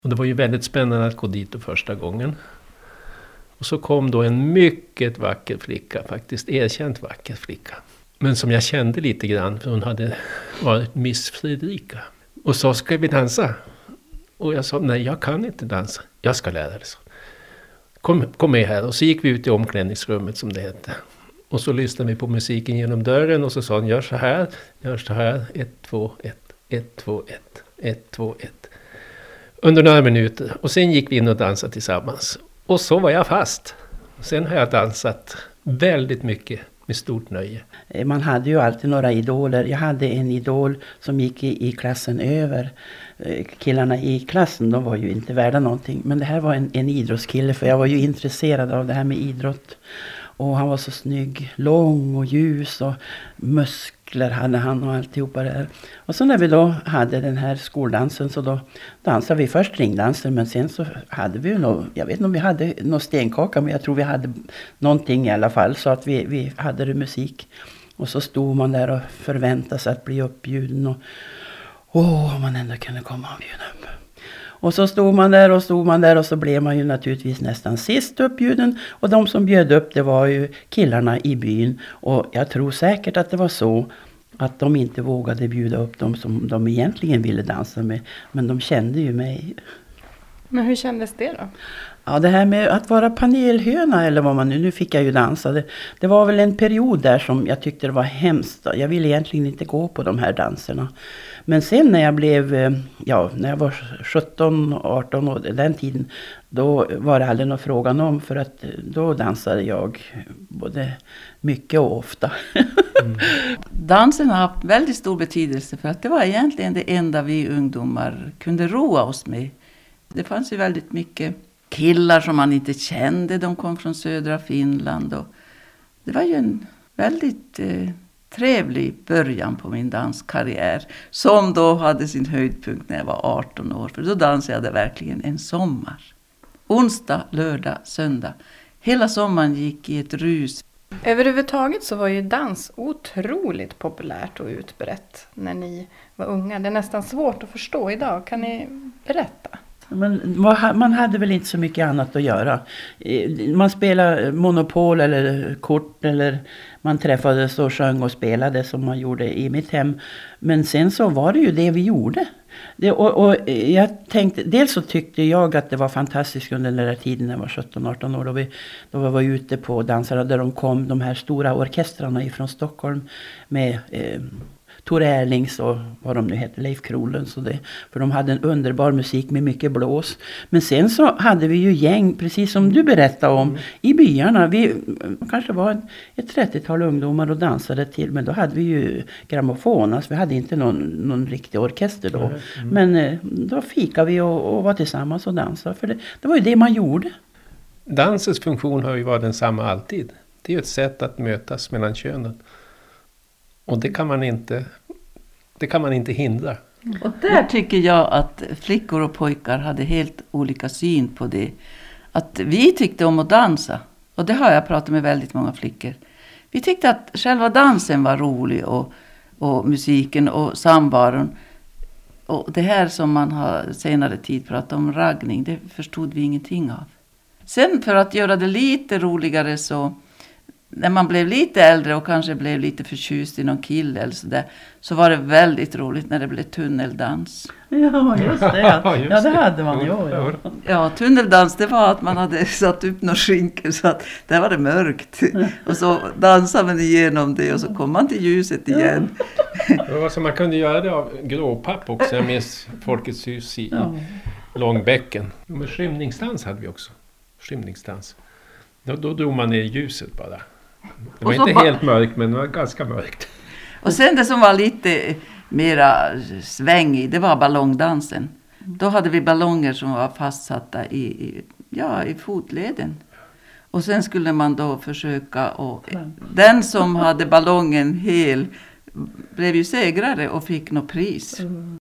Och det var ju väldigt spännande att gå dit första gången. Och så kom då en mycket vacker flicka, faktiskt erkänt vacker flicka. Men som jag kände lite grann, för hon hade varit Miss Fredrika. Och så ska vi dansa. Och jag sa, nej jag kan inte dansa, jag ska lära dig. Kom med här. Och så gick vi ut i omklädningsrummet som det hette. Och så lyssnade vi på musiken genom dörren och så sa hon, gör så här, 1, 2, 1, 1, 2, 1, 1, 2, 1. Under några minuter. Och sen gick vi in och dansade tillsammans. Och så var jag fast. Sen har jag dansat väldigt mycket med stort nöje. Man hade ju alltid några idoler. Jag hade en idol som gick i klassen över. Killarna i klassen, de var ju inte värda någonting. Men det här var en idrottskille, för jag var ju intresserad av det här med idrott. Och han var så snygg, lång och ljus och muskler hade han och alltihopa där. Och så när vi då hade den här skoldansen så då dansade vi först ringdansen, men sen så hade vi ju nog, jag vet inte om vi hade någon stenkaka, men jag tror vi hade någonting i alla fall, så att vi hade det musik. Och så stod man där och förväntade sig att bli uppbjuden och man ändå kunde komma och bjuda upp. Och så stod man där och så blev man ju naturligtvis nästan sist uppbjuden. Och de som bjöd upp, det var ju killarna i byn. Och jag tror säkert att det var så att de inte vågade bjuda upp dem som de egentligen ville dansa med. Men de kände ju mig. Men hur kändes det då? Ja, det här med att vara panelhöna eller vad man nu fick jag ju dansa. Det var väl en period där som jag tyckte det var hemskt. Jag ville egentligen inte gå på de här danserna. Men sen när jag blev, när jag var 17-18 år, den tiden, då var det aldrig någon frågan om, för att då dansade jag både mycket och ofta. Dansen har haft väldigt stor betydelse, för att det var egentligen det enda vi ungdomar kunde roa oss med. Det fanns ju väldigt mycket killar som man inte kände, de kom från södra Finland. Och det var ju en väldigt trevlig början på min danskarriär, som då hade sin höjdpunkt när jag var 18 år. För då dansade jag verkligen en sommar. Onsdag, lördag, söndag. Hela sommaren gick i ett rus. Överhuvudtaget så var ju dans otroligt populärt och utbrett när ni var unga. Det är nästan svårt att förstå idag. Kan ni berätta? Men man hade väl inte så mycket annat att göra. Man spelade monopol eller kort, eller man träffades och sjöng och spelade som man gjorde i mitt hem. Men sen så var det ju det vi gjorde. Och jag tänkte, dels så tyckte jag att det var fantastiskt under den där tiden när jag var 17-18 år. Då vi var ute på dansarna där de kom, de här stora orkestrarna ifrån Stockholm med Tor Erlings och vad de nu heter, Leif Krolund och det. För de hade en underbar musik med mycket blås. Men sen så hade vi ju gäng, precis som du berättade om, i byarna. Vi kanske var ett 30-tal ungdomar och dansade till. Men då hade vi ju grammofon. Alltså vi hade inte någon riktig orkester då. Men då fikade vi och var tillsammans och dansade. För det var ju det man gjorde. Dansens funktion har ju varit densamma alltid. Det är ju ett sätt att mötas mellan könen. Och det kan man inte hindra. Och där tycker jag att flickor och pojkar hade helt olika syn på det. Att vi tyckte om att dansa. Och det har jag pratat med väldigt många flickor. Vi tyckte att själva dansen var rolig och musiken och samvaron. Och det här som man har senare tid pratat om, raggning, det förstod vi ingenting av. Sen för att göra det lite roligare så, när man blev lite äldre och kanske blev lite förtjust i någon kille eller sådär, så var det väldigt roligt när det blev tunneldans. Ja, just det. Ja, det hade man ju. Ja, tunneldans, det var att man hade satt upp några skynker så att där var det mörkt. Och så dansade man igenom det och så kom man till ljuset igen. Det var så man kunde göra det av gråpapp också. Jag minns Folkets hus i Långbäcken. Men skymningsdans hade vi också. Skymningsdans. Då drog man ner ljuset bara. Det var inte helt mörkt, men det var ganska mörkt. Och sen det som var lite mera svängig, det var ballongdansen. Då hade vi ballonger som var fastsatta i fotleden. Och sen skulle man då försöka, och den som hade ballongen hel blev ju segrare och fick något pris.